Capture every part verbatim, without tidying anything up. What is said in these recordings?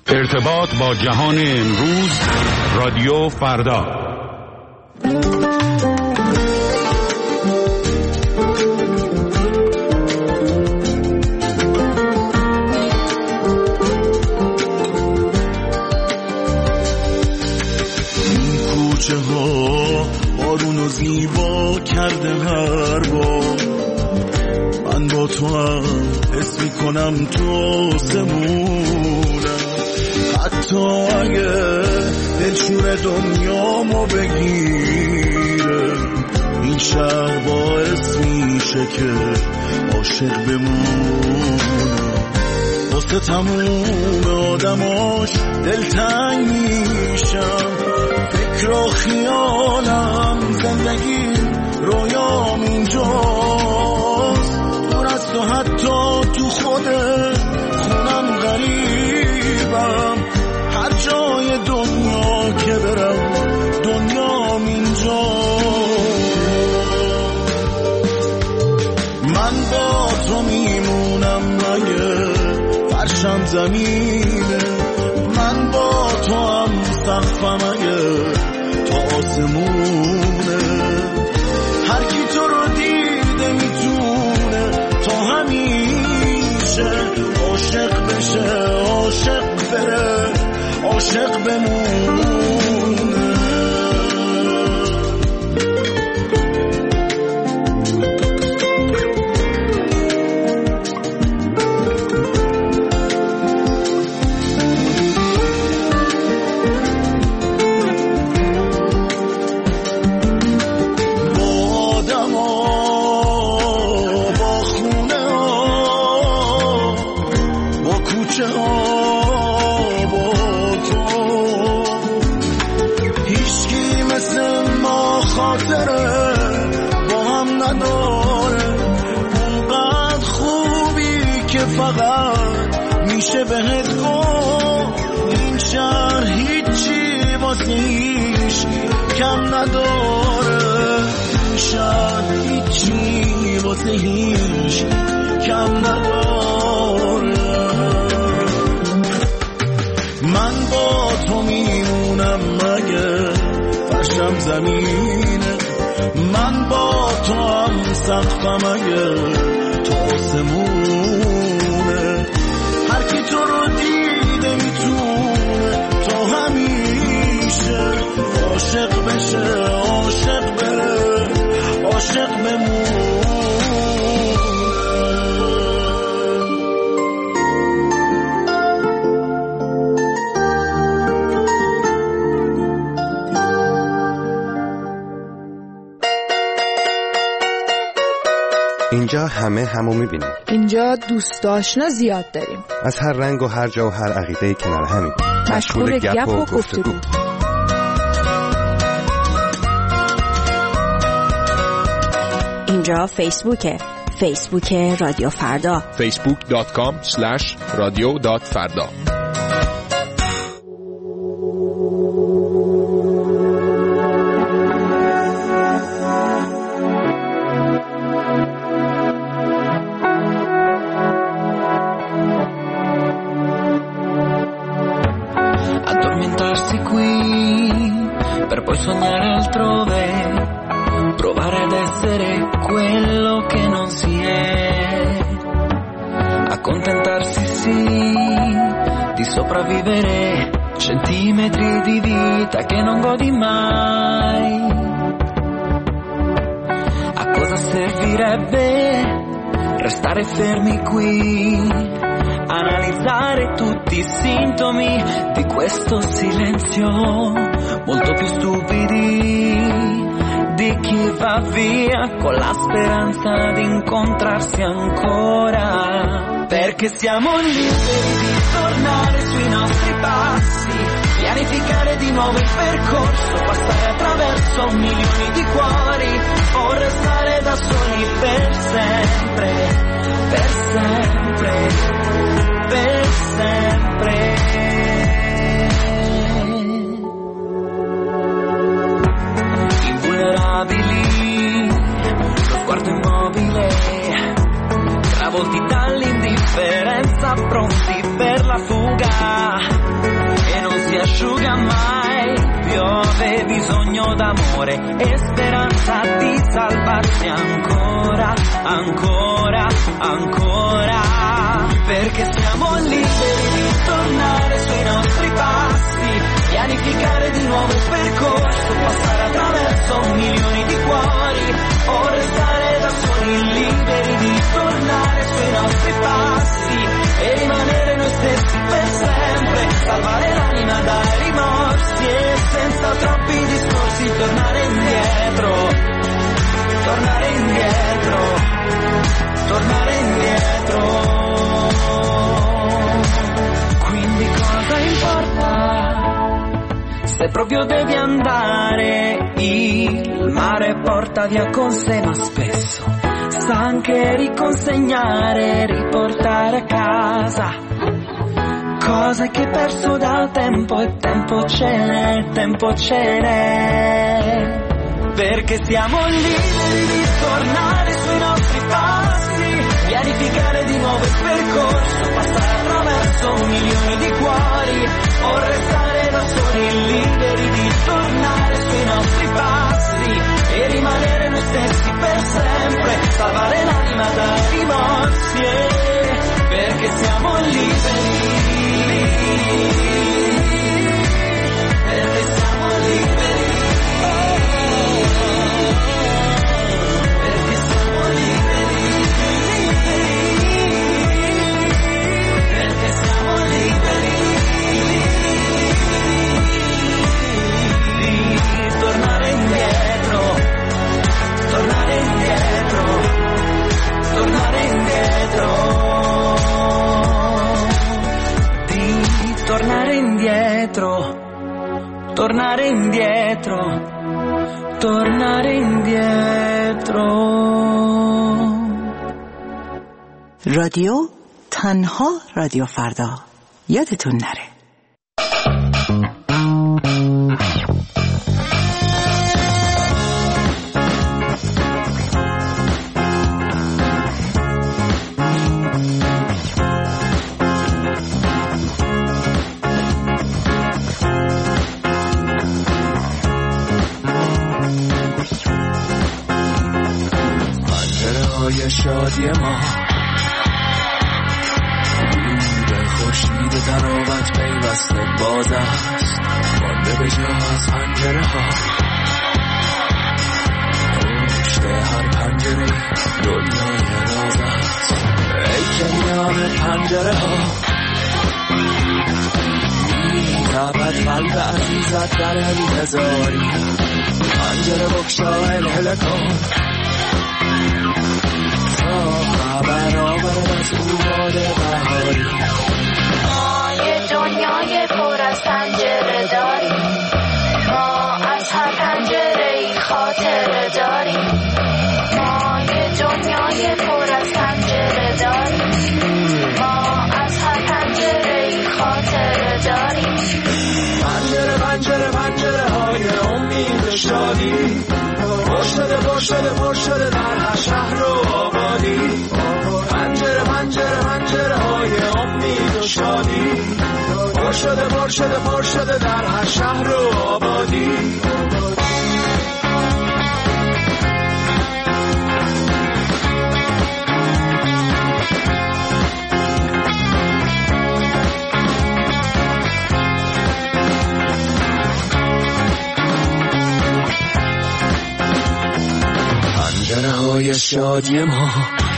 ارتباط با جهان امروز، رادیو فردا. این کوچه ها بارونو زیبا کرده هر بار، من با تو هم حس میکنم تو آسمونم، حتی اگه دلشور دنیامو بگیره، این شهر باعث میشه که عاشق بمونم. واسه تموم آدماش دلتنگ میشم، فکر و خیالم زندگی رویام اینجاست، دور از تو حتی تو خود خونم غریبم، هر جای دنیا که برم دنیام اینجاست. من با تو میمونم مگه فرشم زمینه، من با تو هم سقفم اگه تا آسمونه، هر کی تو رو دیده میتونه تا همیشه عاشق بشه، عاشق بره، عاشق بمونه. میشه بهت گفت این شهر هیچی واسه هیچ کم نداره، این شهر هیچی واسه هیچ کم نداره. من با تو میمونم مگه فرشم زمینه، من با تو هم سقفم اگه تا آسمونه، هر کی تو رو دیده میتونه تا همیشه عاشق بشه، عاشق بره، عاشق بمونه. اینجا همه همو میبینیم، اینجا دوست آشنا زیاد داریم، از هر رنگ و هر جا و هر عقیده کنار همیم، مشغول گپ و گفتگو. اینجا فیسبوکه، فیسبوک رادیو فردا، فیسبوک دات کام اسلش رادیو دات فردا. Addormentarsi qui per poi sognare altrove, provare ad essere quello che non si è, accontentarsi sì di sopravvivere centimetri di vita che non godi mai. A cosa servirebbe restare fermi qui, analizzare tutti i sintomi di questo silenzio, molto più stupidi di chi va via con la speranza di incontrarsi ancora, perché siamo liberi di tornare sui nostri passi, pianificare di nuovo il percorso, passare attraverso milioni di cuori o restare da soli per sempre, per sempre, per sempre. Invulnerabili, lo sguardo immobile, travolti dall'indifferenza, pronti per la la fuga e non si asciuga mai. Piove bisogno d'amore e speranza di salvarsi ancora, ancora, ancora. Perché siamo liberi di tornare sui nostri passi, pianificare di nuovo il percorso, passare attraverso milioni di cuori o restare da soli, liberi di tornare sui nostri passi e rimanere noi stessi per sempre, salvare l'anima dai rimorsi e senza troppi discorsi tornare indietro, tornare indietro, tornare indietro. Quindi cosa importa se proprio devi andare? Il mare porta via con sé, ma spesso sa anche riconsegnare, riportare a casa cose che hai perso dal tempo, e tempo ce n'è, tempo ce n'è. Perché siamo liberi di tornare sui nostri passi, pianificare di nuovo il percorso, passare attraverso milioni di cuori o restare da soli, liberi di tornare sui nostri passi e rimanere noi stessi per sempre, salvare l'anima dai rimorsi. Perché siamo liberi, perché siamo liberi. Tornare indietro, tornare indietro, tornare indietro, di tornare indietro, tornare indietro, tornare indietro. رادیو تنها رادیو فردا، یادتون نره. شادی ما به خورشید تراوت پیوسته باز است، مانده به جا از پنجره ها، پشت هر پنجره دنیای راز است. ای که میان پنجره ها میتابد قلب عزیزت در انتظاری، پنجره بگشا الهله کن خبر آورد از او باد بهاری. ما یه دنیای پر از پنجره داریم، ما از هر پنجره ای خاطره داریم. ما یه دنیای پر از پنجره داریم، ما از هر پنجره ای خاطره داریم. پنجره پنجره پنجره های امید شادی، پر شده پر شده پر شده در هر شهر و آبادی. پنجره پنجره پنجره های امید و شادی، پر شده پر شده پر شده در هر شهر و آبادی. پنجره های شادی ما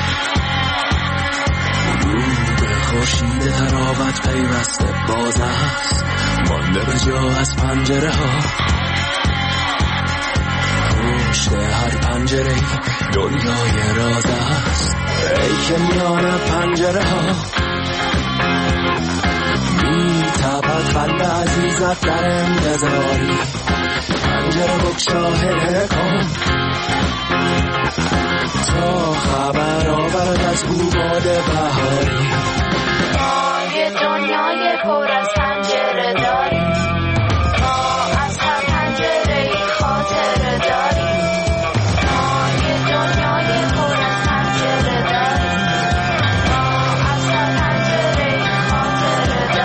خورشید تراوت پیوسته باز است، مانده به جا از پنجره ها، پشت هر پنجره دنیای راز است. ای که میان پنجره ها میتابد قلب عزیزت در انتظاری، پنجره بگشا هله کن تا خبر آورد از او باد بهاری. ما یه دنیای پر از پنجره داریم، ما از هر پنجره ای خاطره داریم. ما یه دنیای پر از پنجره داریم، ما از هر پنجره ای خاطره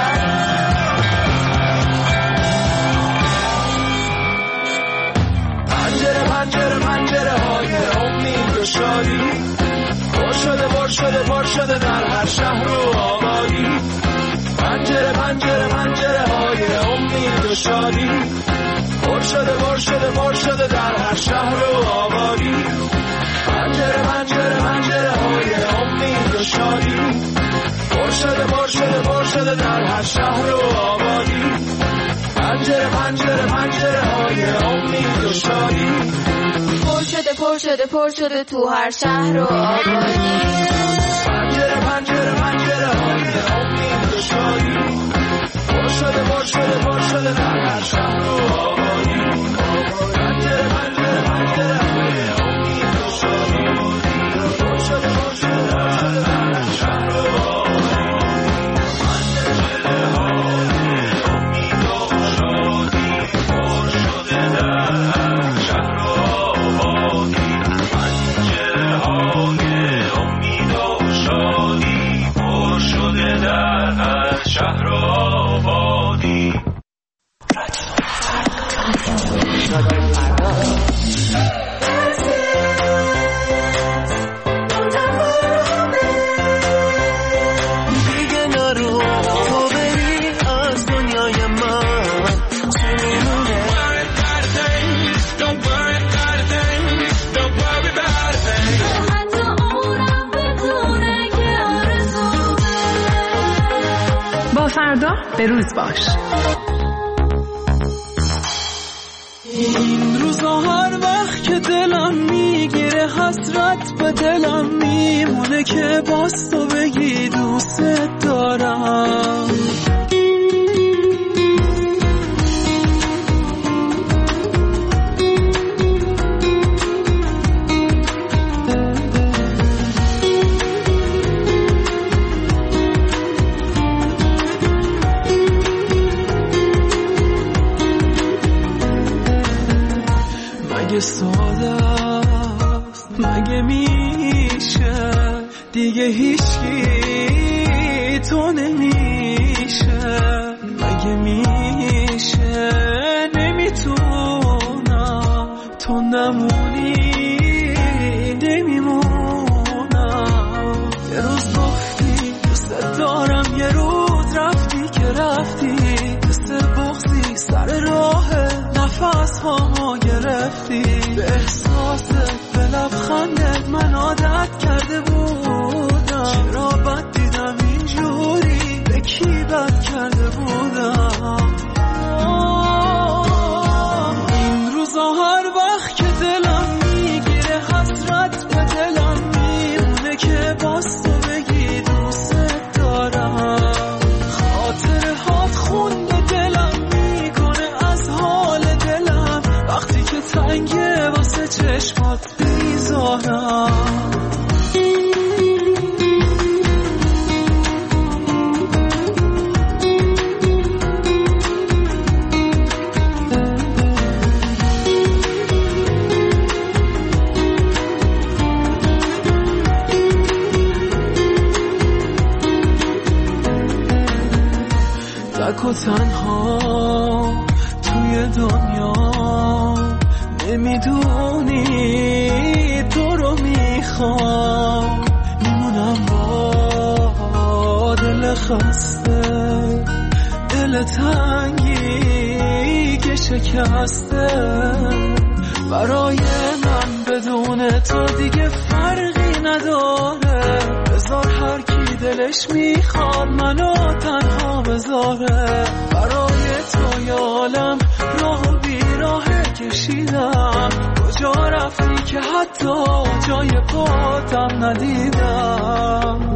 پنجره پنجره پنجره های امید و شادی پر شده پر شده پر شده در هر شهر و آبادی. پنجره پنجره پنجره های امید و شادی پر شده پر شده پر شده در هر شهر و آبادی. پنجره پنجره پنجره های امید و شادی پر شده پر شده پر شده تو هر شهر و آبادی. پنجره پنجره پنجره های امید و شادی پر شده پر شده پر شده در هر شهر و آبادی. پنجره پنجره پنجره های امید و شادی پر شده پر شده پر شده در هر شهر و آبادی. پنجره های امید و شادی پر شده در هر شهر و آبادی. پنجره های امید و شادی پر شده در هر شهر و آبادی. دیگه نرو تو بری از دنیای من چی میمونه. حتی اونم بدونه که آرزومه. با فردا به روز باش. این روزا هر وقت که دلم میگیره حسرت به دلم میمونه که باز تو بگی دوست دارم. مگه ساده است مگه میشه دیگه هیچکی تو نمیشه. مگه میشه نمیتونم تو نمونی نمیمونم. یه روز گفتی دوست دارم یه روز رفتی که رفتی مثل بغضی سر راه نفس هامو گرفتی. به احساست به لبخندت من عادت کرده بودم. چرا بد دیدم اینجوری به کی بد کرده بودم. این روزا هر وقت که دلم میگیره حسرت به دلم میمونه که باز تو بگی دوست دارم. خاطره هات خون به دلم میکنه از حال دلم وقتی که تنگه واسه چشمات بیزارم. تک و تنها توی دنیا نمیدونی تو رو میخوام. میمونم با دل خسته دل تنگی که شکسته. برای من بدون تو دیگه فرقی نداره. بذار هر کی دلش میخواد منو تنها بذاره. برای تو یالم راه و بیراه کشیدم. کجا رفتی که حتی جای پاتم ندیدم.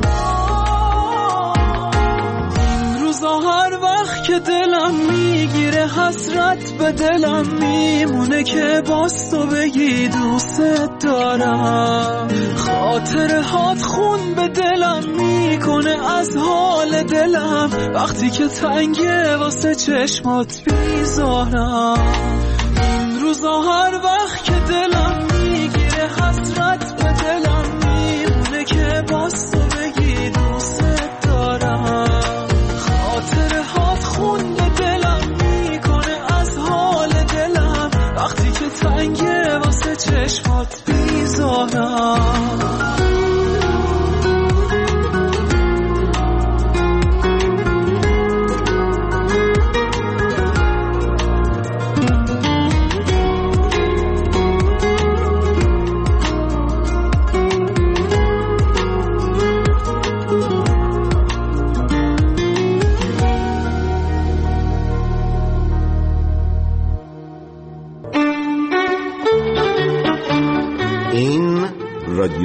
این روزا هر وقت که دلم میگیره حسرت به دلم میمونه که باز تو بگی دوست دارم. خاطره هات خون به دلم میکنه از حال دلم وقتی که تنگه واسه چشمات بیزارم. این روزا هر وقت که دلم میگیره حسرت به دلم میمونه که باز تو بگی دوست دارم. خاطره هات خون به دلم میکنه از حال دلم وقتی که تنگه واسه چشمات بیزارم.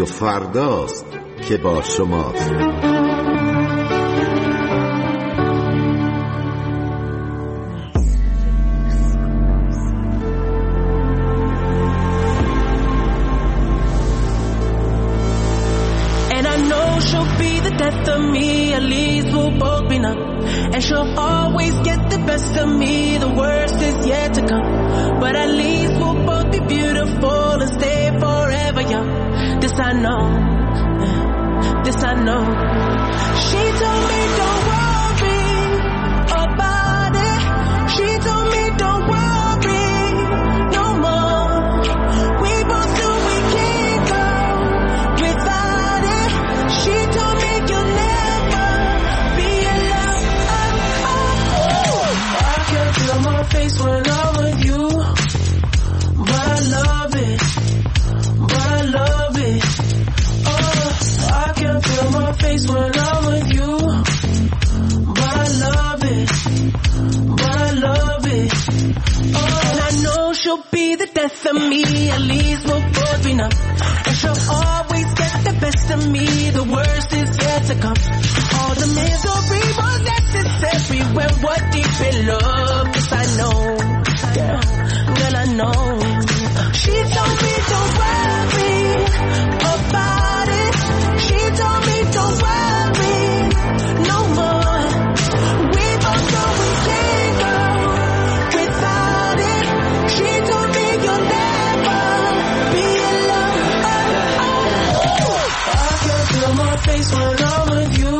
رادیو فرداست که با شماست. Death of me, at least we'll both be numb. And she'll always get the best of me, the worst is yet to come. But at least we'll both be beautiful and stay forever young. This I know, this I know. She told me don't worry about it. She told me don't worry no more. We both knew we can't go without it. She told me you'll never be alone. Oh, oh, oh. I can feel my face when I'm with you, but I love it, but I love it. Oh, I can feel my face when I'm with you, but I love it, but I love it. Oh, and I know she'll be the death of me, at least we'll both be numb. And she'll always get the best of me, the worst is yet to come. All the misery was necessary when we're deep in love. Yes, I know, girl, girl, I know. She told me don't worry about it. She told me don't worry no more. We both know we can't go without it. She told me you'll never be alone. Oh, oh, oh. I can feel my face when I'm with you,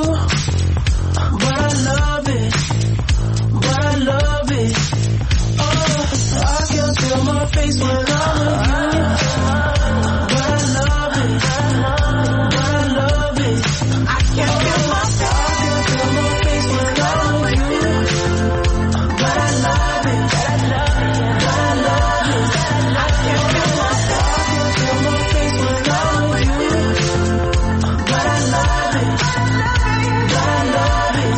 but I love it, but I love it. Oh, I can feel my face when I'm with you, but I love it, but I love it. I can feel my face, I can feel my face when I'm with you, but I love it, but I love it, I can feel my face, I can feel my face when I'm with you, but I love it, but I love it.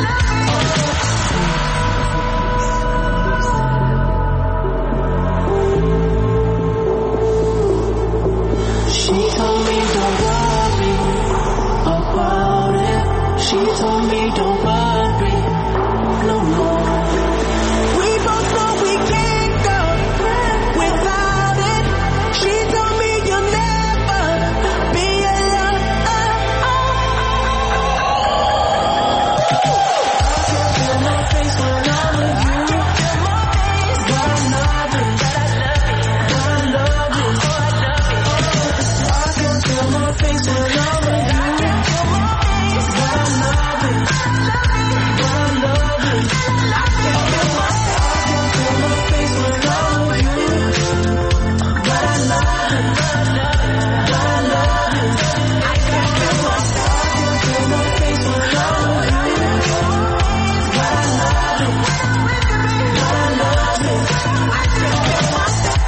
She told me don't worry about it. She told me don't worry no more. We both know we can't go without it. She told me you'll never be alone. I can feel my face when I'm with you, but I love it, but I love it. I can feel my face when I'm with you, but I love it, but I love it. I can feel my, I can feel my face when I'm with you, but I love it, but I love it. I can feel my, I can feel my face when I'm with you, but I love it, but I love it. I can feel my.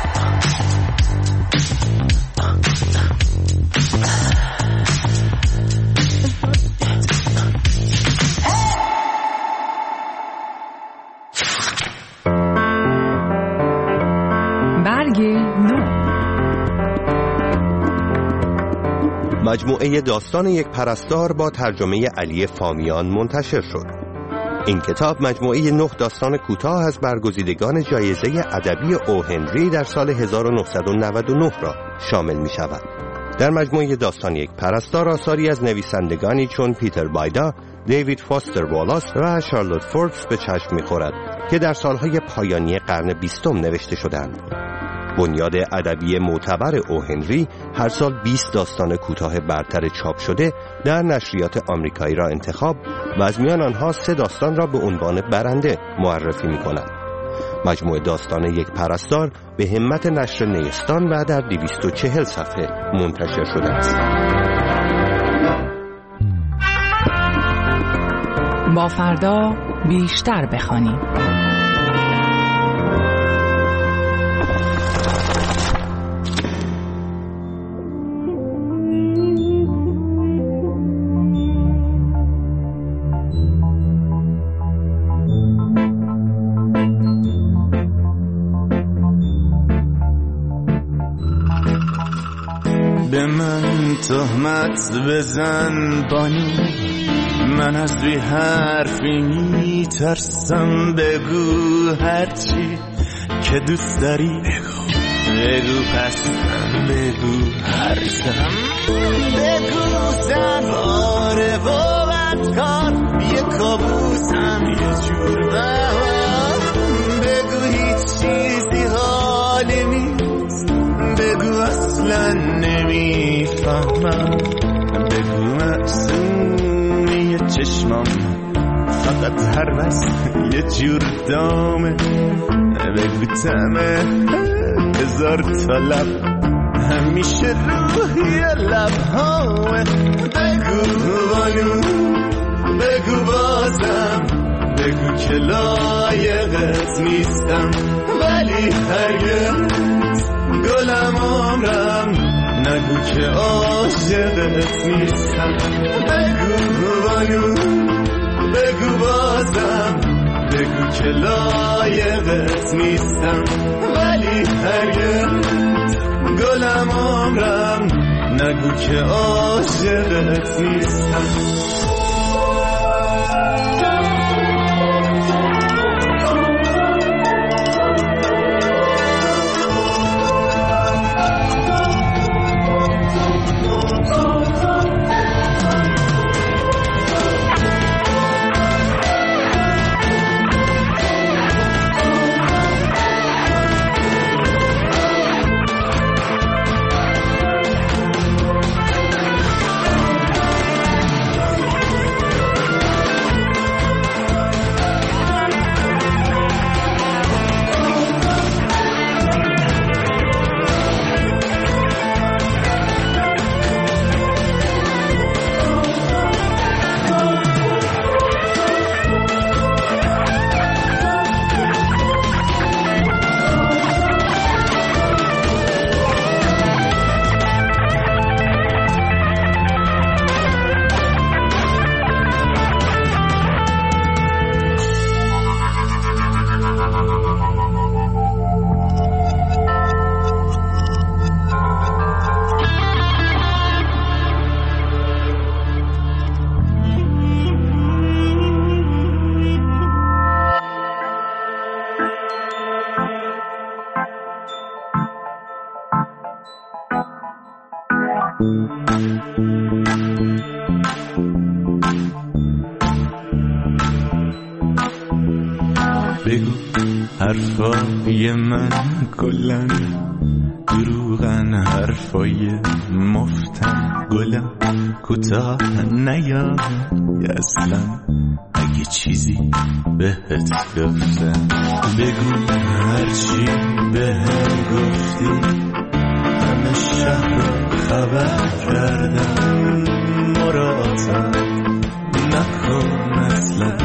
برگ نو. مجموعه داستان یک پرستار با ترجمه علی فامیان منتشر شد. این کتاب مجموعه نه داستان کوتاه از برگزیدگان جایزه ادبی او هنری در سال هزار و نهصد و نود و نه را شامل می شود. در مجموعه داستان یک پرستار آثاری از نویسندگانی چون پیتر بایدا، دیوید فاستر والاس و شارلوت فوربس به چشم می خورد که در سالهای پایانی قرن بیستم نوشته شدند. بنیاد ادبی معتبر او هنری هر سال بیست داستان کوتاه برتر چاپ شده در نشریات آمریکایی را انتخاب و از میان آنها سه داستان را به عنوان برنده معرفی می کند. مجموعه داستان یک پرستار به همت نشر نیستان و در دویست و چهل صفحه منتشر شده است. با فردا بیشتر بخوانیم. به من تهمت بزن بانو، من از بی حرفی میترسم. بگو هرچی که دوست داری بگو، بگو پس بگو هرزم. بگو زن باره و بدکار یه کابوسم یه جور بهم. بگو هیچ چیزی حالی نیست، بگو اصلا نمیفهمم. بگو معصومی چشمام فقط هر وقت یه جور دامه. بگو تمه هزار تا لب همیشه روی لبهامه. بگو بانو بگو بازم، بگو که لایقت نیستم، ولی هرگز گلم عمرم نگو که عاشقت نیستم. بگو بانو بگو بازم، بگو که لایقت نیستم، ولی هرگز گلم عمرم نگو که عاشقت نیستم. بگو حرفای من کلن دروغن، حرفای مفتن گلم کوتاه نیاد اصلا. اگه چیزی بهت گفتم بگو، هرچی بهم گفتی همه شهر خبر کردم. مراتب نکن اصلا